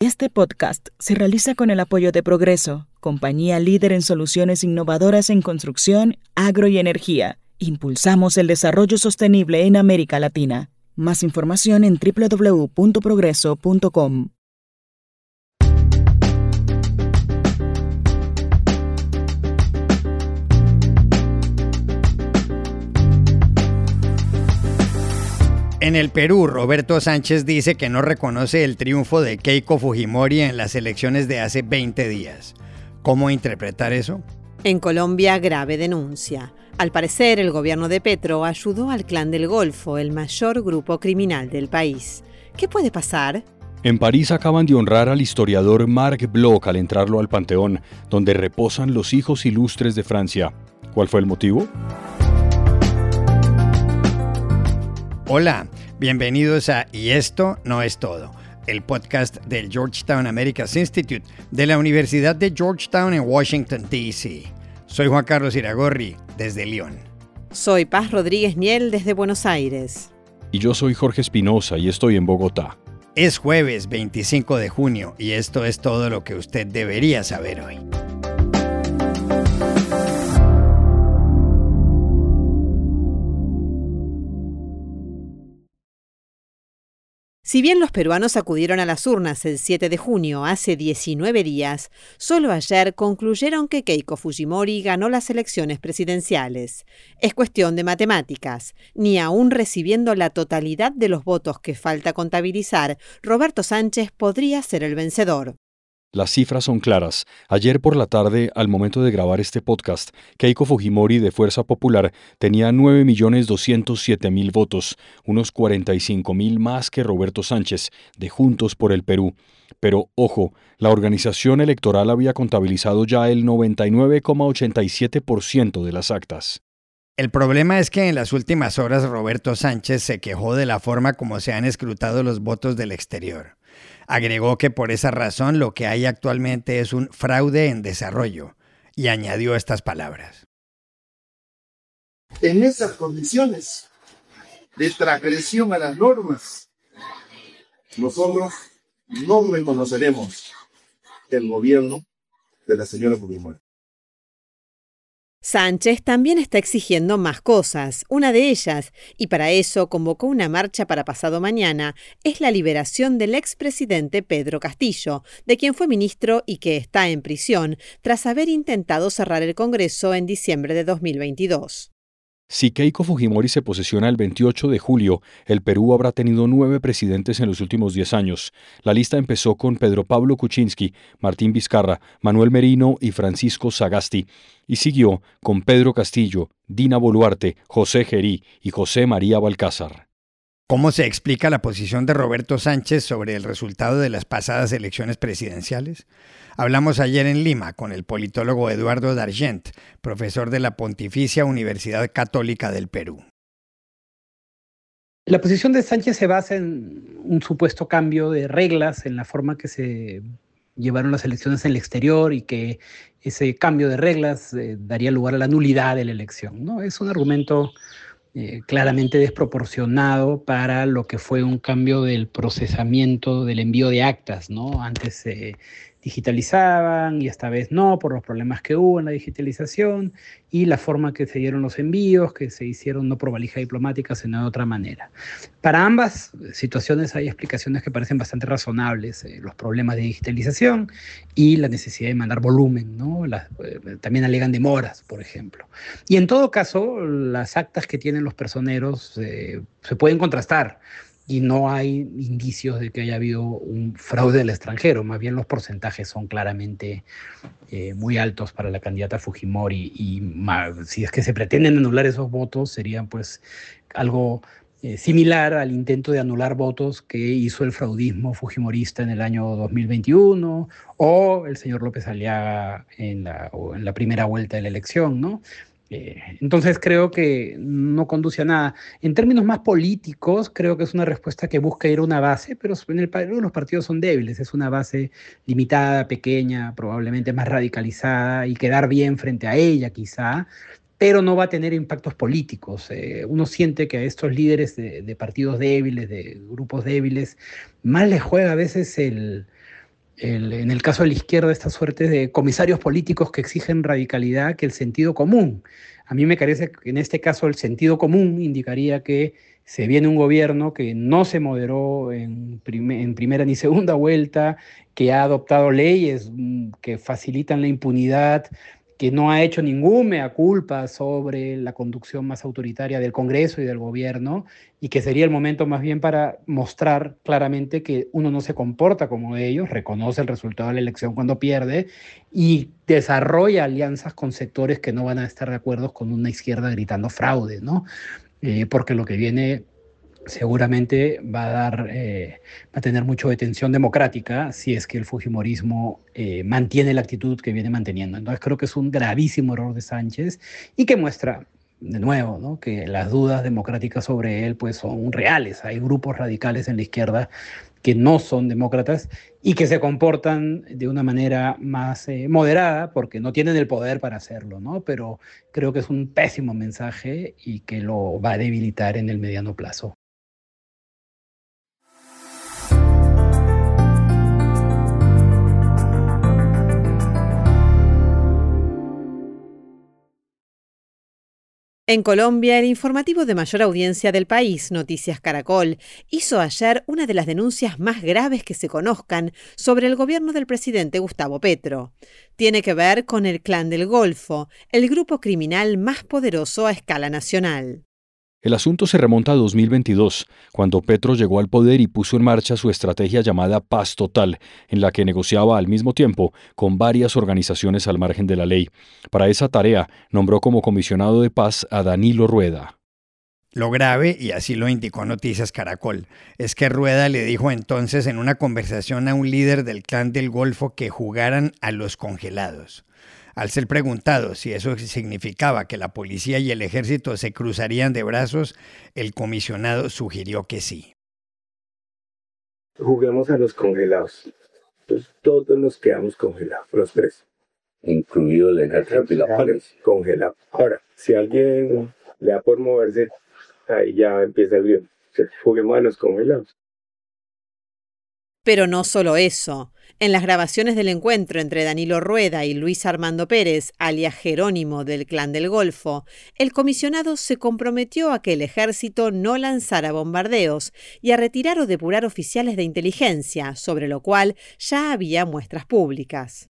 Este podcast se realiza con el apoyo de Progreso, compañía líder en soluciones innovadoras en construcción, agro y energía. Impulsamos el desarrollo sostenible en América Latina. Más información en www.progreso.com. En el Perú, Roberto Sánchez dice que no reconoce el triunfo de Keiko Fujimori en las elecciones de hace 20 días. ¿Cómo interpretar eso? En Colombia, grave denuncia. Al parecer, el gobierno de Petro ayudó al Clan del Golfo, el mayor grupo criminal del país. ¿Qué puede pasar? En París acaban de honrar al historiador Marc Bloch al entrarlo al Panteón, donde reposan los hijos ilustres de Francia. ¿Cuál fue el motivo? Hola, bienvenidos a Y esto no es todo, el podcast del Georgetown Americas Institute de la Universidad de Georgetown en Washington, D.C. Soy Juan Carlos Iragorri, desde León. Soy Paz Rodríguez Niel, desde Buenos Aires. Y yo soy Jorge Espinosa y estoy en Bogotá. Es jueves 25 de junio y esto es todo lo que usted debería saber hoy. Si bien los peruanos acudieron a las urnas el 7 de junio, hace 19 días, solo ayer concluyeron que Keiko Fujimori ganó las elecciones presidenciales. Es cuestión de matemáticas. Ni aún recibiendo la totalidad de los votos que falta contabilizar, Roberto Sánchez podría ser el vencedor. Las cifras son claras. Ayer por la tarde, al momento de grabar este podcast, Keiko Fujimori de Fuerza Popular tenía 9.207.000 votos, unos 45.000 más que Roberto Sánchez, de Juntos por el Perú. Pero, ojo, la organización electoral había contabilizado ya el 99,87% de las actas. El problema es que en las últimas horas Roberto Sánchez se quejó de la forma como se han escrutado los votos del exterior. Agregó que por esa razón lo que hay actualmente es un fraude en desarrollo y añadió estas palabras. En esas condiciones de transgresión a las normas, nosotros no reconoceremos el gobierno de la señora Fujimori. Sánchez también está exigiendo más cosas. Una de ellas, y para eso convocó una marcha para pasado mañana, es la liberación del expresidente Pedro Castillo, de quien fue ministro y que está en prisión tras haber intentado cerrar el Congreso en diciembre de 2022. Si Keiko Fujimori se posesiona el 28 de julio, el Perú habrá tenido 9 presidentes en los últimos 10 años. La lista empezó con Pedro Pablo Kuczynski, Martín Vizcarra, Manuel Merino y Francisco Sagasti, y siguió con Pedro Castillo, Dina Boluarte, José Gerí y José María Balcázar. ¿Cómo se explica la posición de Roberto Sánchez sobre el resultado de las pasadas elecciones presidenciales? Hablamos ayer en Lima con el politólogo Eduardo Dargent, profesor de la Pontificia Universidad Católica del Perú. La posición de Sánchez se basa en un supuesto cambio de reglas en la forma que se llevaron las elecciones en el exterior y que ese cambio de reglas daría lugar a la nulidad de la elección, ¿no? Es un argumento claramente desproporcionado para lo que fue un cambio del procesamiento del envío de actas, ¿no? Antes se digitalizaban y esta vez no, por los problemas que hubo en la digitalización y la forma que se dieron los envíos, que se hicieron no por valija diplomática, sino de otra manera. Para ambas situaciones hay explicaciones que parecen bastante razonables, los problemas de digitalización y la necesidad de mandar volumen, ¿no? También alegan demoras, por ejemplo. Y en todo caso, las actas que tienen los personeros se pueden contrastar. Y no hay indicios de que haya habido un fraude del extranjero, más bien los porcentajes son claramente muy altos para la candidata Fujimori y si es que se pretenden anular esos votos serían pues algo similar al intento de anular votos que hizo el fraudismo fujimorista en el año 2021 o el señor López Aliaga en la primera vuelta de la elección, ¿no? Entonces creo que no conduce a nada. En términos más políticos, creo que es una respuesta que busca ir a una base, pero en el Perú los partidos son débiles. Es una base limitada, pequeña, probablemente más radicalizada y quedar bien frente a ella quizá, pero no va a tener impactos políticos. Uno siente que a estos líderes de partidos débiles, de grupos débiles, más les juega a veces en el caso de la izquierda, esta suerte de comisarios políticos que exigen radicalidad que el sentido común. A mí me parece que en este caso el sentido común indicaría que se viene un gobierno que no se moderó en primera ni segunda vuelta, que ha adoptado leyes que facilitan la impunidad, que no ha hecho ningún mea culpa sobre la conducción más autoritaria del Congreso y del gobierno, y que sería el momento más bien para mostrar claramente que uno no se comporta como ellos, reconoce el resultado de la elección cuando pierde y desarrolla alianzas con sectores que no van a estar de acuerdo con una izquierda gritando fraude, ¿no? Porque lo que viene seguramente va a tener mucho de tensión democrática si es que el fujimorismo mantiene la actitud que viene manteniendo. Entonces creo que es un gravísimo error de Sánchez y que muestra, de nuevo, ¿no?, que las dudas democráticas sobre él pues son reales. Hay grupos radicales en la izquierda que no son demócratas y que se comportan de una manera más moderada porque no tienen el poder para hacerlo, ¿no? Pero creo que es un pésimo mensaje y que lo va a debilitar en el mediano plazo. En Colombia, el informativo de mayor audiencia del país, Noticias Caracol, hizo ayer una de las denuncias más graves que se conozcan sobre el gobierno del presidente Gustavo Petro. Tiene que ver con el Clan del Golfo, el grupo criminal más poderoso a escala nacional. El asunto se remonta a 2022, cuando Petro llegó al poder y puso en marcha su estrategia llamada Paz Total, en la que negociaba al mismo tiempo con varias organizaciones al margen de la ley. Para esa tarea, nombró como comisionado de paz a Danilo Rueda. Lo grave, y así lo indicó Noticias Caracol, es que Rueda le dijo entonces en una conversación a un líder del Clan del Golfo que jugaran a los congelados. Al ser preguntado si eso significaba que la policía y el ejército se cruzarían de brazos, el comisionado sugirió que sí. Juguemos a los congelados. Entonces todos nos quedamos congelados, los tres. Incluido el ejército y la policía. Congelado. Ahora, si alguien le da por moverse, ahí ya empieza el lío. Juguemos a los congelados. Pero no solo eso. En las grabaciones del encuentro entre Danilo Rueda y Luis Armando Pérez, alias Jerónimo del Clan del Golfo, el comisionado se comprometió a que el ejército no lanzara bombardeos y a retirar o depurar oficiales de inteligencia, sobre lo cual ya había muestras públicas.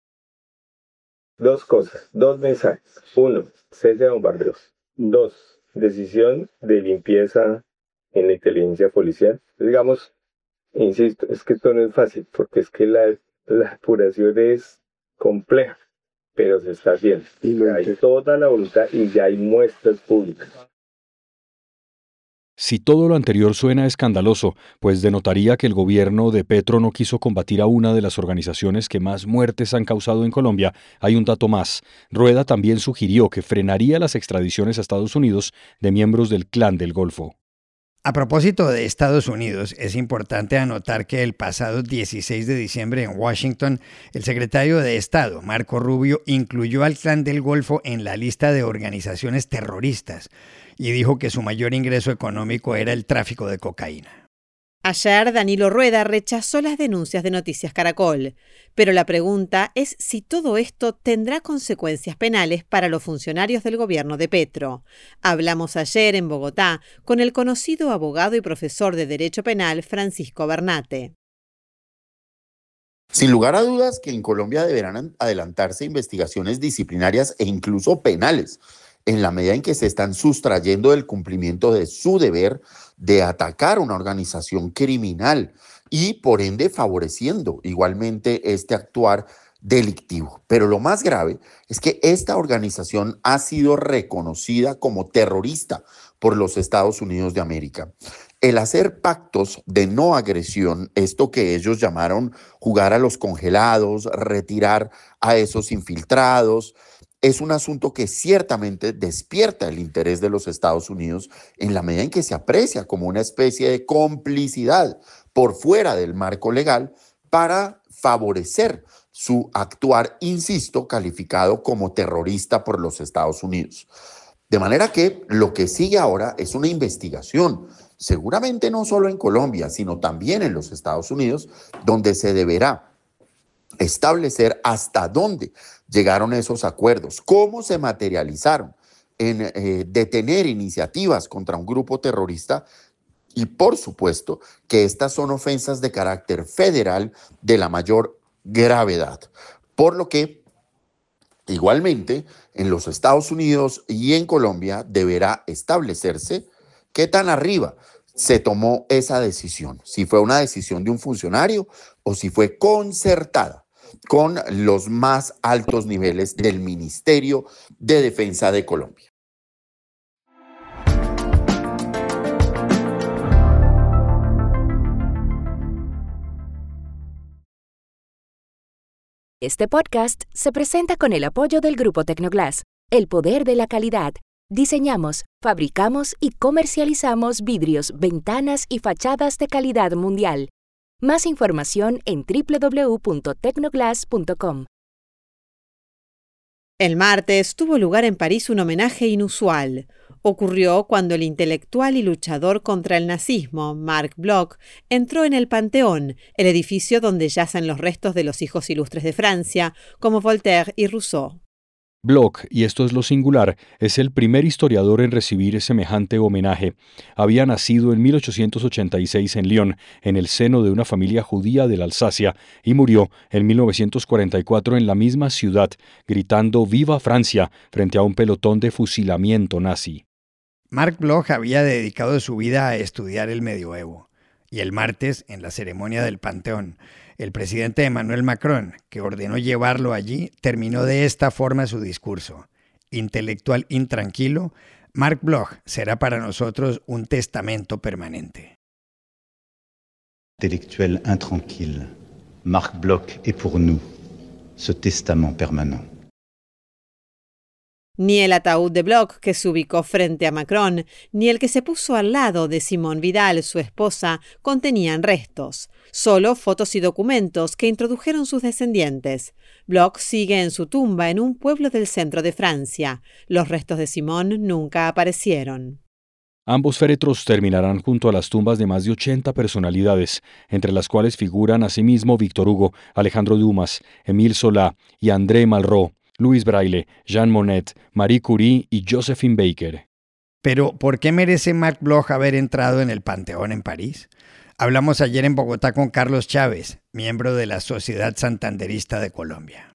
Dos cosas, dos mensajes. Uno, cese de bombardeos. Dos, decisión de limpieza en la inteligencia policial. Digamos, insisto, es que esto no es fácil, porque es que la depuración es compleja, pero se está haciendo. Y hay toda la voluntad y ya hay muestras públicas. Si todo lo anterior suena escandaloso, pues denotaría que el gobierno de Petro no quiso combatir a una de las organizaciones que más muertes han causado en Colombia, hay un dato más. Rueda también sugirió que frenaría las extradiciones a Estados Unidos de miembros del Clan del Golfo. A propósito de Estados Unidos, es importante anotar que el pasado 16 de diciembre en Washington, el secretario de Estado, Marco Rubio, incluyó al Clan del Golfo en la lista de organizaciones terroristas y dijo que su mayor ingreso económico era el tráfico de cocaína. Ayer, Danilo Rueda rechazó las denuncias de Noticias Caracol, pero la pregunta es si todo esto tendrá consecuencias penales para los funcionarios del gobierno de Petro. Hablamos ayer en Bogotá con el conocido abogado y profesor de Derecho Penal Francisco Bernate. Sin lugar a dudas que en Colombia deberán adelantarse investigaciones disciplinarias e incluso penales, en la medida en que se están sustrayendo del cumplimiento de su deber de atacar una organización criminal y por ende favoreciendo igualmente este actuar delictivo. Pero lo más grave es que esta organización ha sido reconocida como terrorista por los Estados Unidos de América. El hacer pactos de no agresión, esto que ellos llamaron jugar a los congelados, retirar a esos infiltrados, es un asunto que ciertamente despierta el interés de los Estados Unidos en la medida en que se aprecia como una especie de complicidad por fuera del marco legal para favorecer su actuar, insisto, calificado como terrorista por los Estados Unidos. De manera que lo que sigue ahora es una investigación, seguramente no solo en Colombia, sino también en los Estados Unidos, donde se deberá establecer hasta dónde llegaron esos acuerdos, cómo se materializaron en detener iniciativas contra un grupo terrorista y, por supuesto, que estas son ofensas de carácter federal de la mayor gravedad. Por lo que, igualmente, en los Estados Unidos y en Colombia deberá establecerse qué tan arriba se tomó esa decisión, si fue una decisión de un funcionario o si fue concertada con los más altos niveles del Ministerio de Defensa de Colombia. Este podcast se presenta con el apoyo del Grupo Tecnoglass, el poder de la calidad. Diseñamos, fabricamos y comercializamos vidrios, ventanas y fachadas de calidad mundial. Más información en www.tecnoglass.com. El martes tuvo lugar en París un homenaje inusual. Ocurrió cuando el intelectual y luchador contra el nazismo, Marc Bloch, entró en el Panteón, el edificio donde yacen los restos de los hijos ilustres de Francia, como Voltaire y Rousseau. Bloch, y esto es lo singular, es el primer historiador en recibir semejante homenaje. Había nacido en 1886 en Lyon, en el seno de una familia judía de la Alsacia, y murió en 1944 en la misma ciudad, gritando «¡Viva Francia!» frente a un pelotón de fusilamiento nazi. Marc Bloch había dedicado su vida a estudiar el medioevo. Y el martes, en la ceremonia del Panteón, el presidente Emmanuel Macron, que ordenó llevarlo allí, terminó de esta forma su discurso. Intelectual intranquilo, Marc Bloch será para nosotros un testamento permanente. Intelectuel intranquille, Marc Bloch est pour nous ce testament permanent. Ni el ataúd de Bloch, que se ubicó frente a Macron, ni el que se puso al lado de Simone Vidal, su esposa, contenían restos, solo fotos y documentos que introdujeron sus descendientes. Bloch sigue en su tumba en un pueblo del centro de Francia. Los restos de Simone nunca aparecieron. Ambos féretros terminarán junto a las tumbas de más de 80 personalidades, entre las cuales figuran asimismo Victor Hugo, Alejandro Dumas, Émile Zola y André Malraux, Louis Braille, Jean Monnet, Marie Curie y Josephine Baker. Pero, ¿por qué merece Marc Bloch haber entrado en el Panteón en París? Hablamos ayer en Bogotá con Carlos Chávez, miembro de la Sociedad Santanderista de Colombia.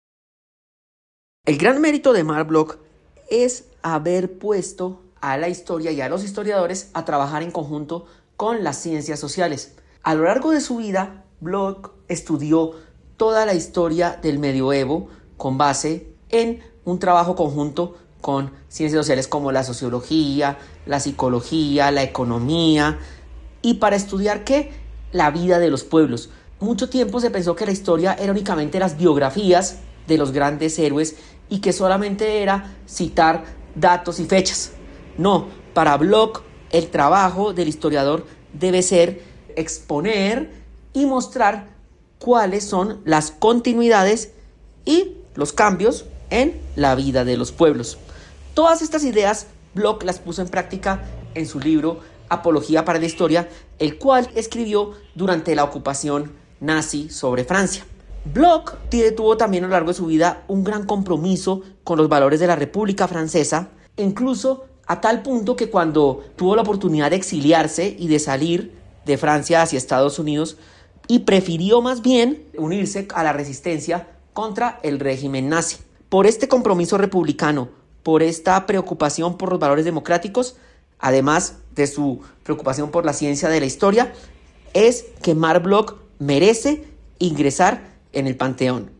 El gran mérito de Marc Bloch es haber puesto a la historia y a los historiadores a trabajar en conjunto con las ciencias sociales. A lo largo de su vida, Bloch estudió toda la historia del medioevo con base en un trabajo conjunto con ciencias sociales como la sociología, la psicología, la economía, y para estudiar ¿qué? La vida de los pueblos. Mucho tiempo se pensó que la historia era únicamente las biografías de los grandes héroes y que solamente era citar datos y fechas. No, para Bloch el trabajo del historiador debe ser exponer y mostrar cuáles son las continuidades y los cambios en la vida de los pueblos. Todas estas ideas Bloch las puso en práctica en su libro Apología para la Historia, el cual escribió durante la ocupación nazi sobre Francia. Bloch tuvo también a lo largo de su vida un gran compromiso con los valores de la República Francesa, incluso a tal punto que cuando tuvo la oportunidad de exiliarse y de salir de Francia hacia Estados Unidos, y prefirió más bien unirse a la resistencia contra el régimen nazi. Por este compromiso republicano, por esta preocupación por los valores democráticos, además de su preocupación por la ciencia de la historia, es que Marc Bloch merece ingresar en el Panteón.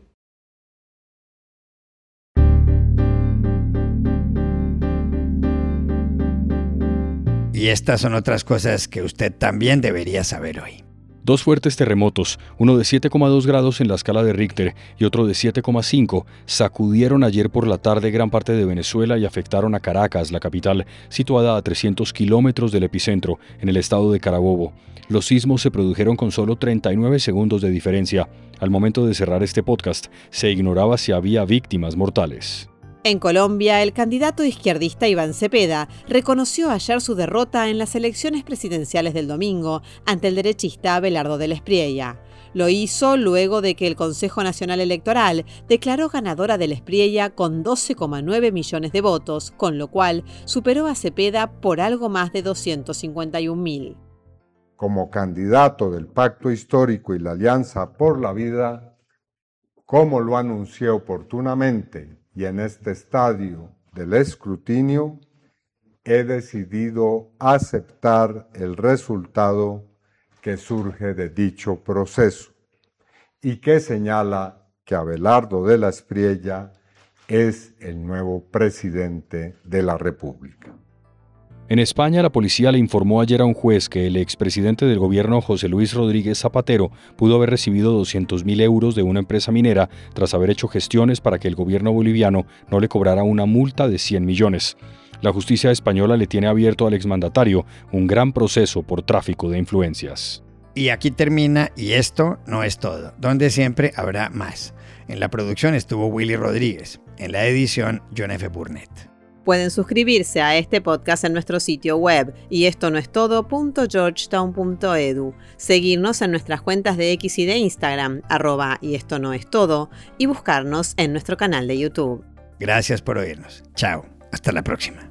Y estas son otras cosas que usted también debería saber hoy. 2 fuertes terremotos, uno de 7,2 grados en la escala de Richter y otro de 7,5, sacudieron ayer por la tarde gran parte de Venezuela y afectaron a Caracas, la capital, situada a 300 kilómetros del epicentro, en el estado de Carabobo. Los sismos se produjeron con solo 39 segundos de diferencia. Al momento de cerrar este podcast, se ignoraba si había víctimas mortales. En Colombia, el candidato izquierdista Iván Cepeda reconoció ayer su derrota en las elecciones presidenciales del domingo ante el derechista Abelardo del Espriella. Lo hizo luego de que el Consejo Nacional Electoral declaró ganadora de la Spriella con 12,9 millones de votos, con lo cual superó a Cepeda por algo más de 251.000. Como candidato del Pacto Histórico y la Alianza por la Vida, como lo anuncié oportunamente y en este estadio del escrutinio, he decidido aceptar el resultado que surge de dicho proceso y que señala que Abelardo de la Spriella es el nuevo presidente de la República. En España, la policía le informó ayer a un juez que el expresidente del gobierno, José Luis Rodríguez Zapatero, pudo haber recibido 200.000 euros de una empresa minera tras haber hecho gestiones para que el gobierno boliviano no le cobrara una multa de 100 millones. La justicia española le tiene abierto al exmandatario un gran proceso por tráfico de influencias. Y aquí termina Y esto no es todo, donde siempre habrá más. En la producción estuvo Willy Rodríguez, en la edición John F. Burnett. Pueden suscribirse a este podcast en nuestro sitio web yestonoestodo.georgetown.edu, seguirnos en nuestras cuentas de X y de Instagram, @yestonoestodo, y buscarnos en nuestro canal de YouTube. Gracias por oírnos. Chao. Hasta la próxima.